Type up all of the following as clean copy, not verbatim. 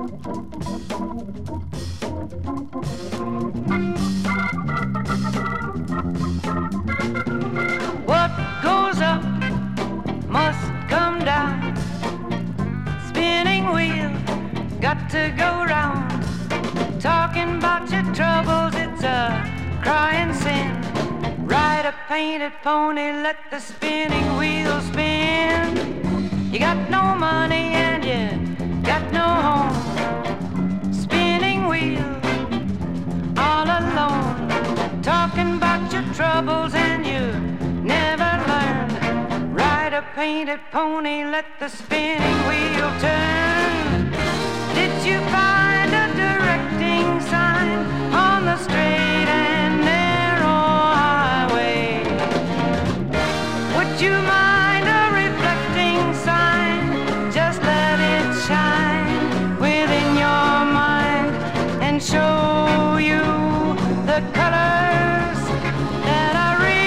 What goes up must come down. Spinning wheel, got to go round. Talking about your troubles, it's a crying sin. Ride a painted pony, let the spinning wheel spin. You got no money and you got no home. Spinning wheel, all alone. Talking about your troubles and you never learned. Ride a painted pony, let the spinning wheel turn. Did you find a directing sign on the straight and narrow highway? Would you mind a reflecting sign? Just let it shine within your mind and show you the colors that are real.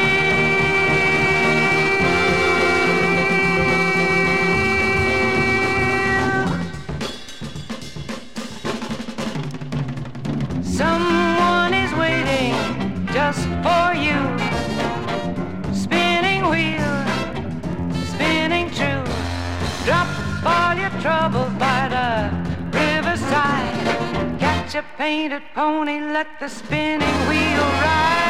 Someone is waiting just for you. Spinning wheel, spinning true. Drop all your troubles by the riverside. Catch a painted pony, let the spinning wheel ride.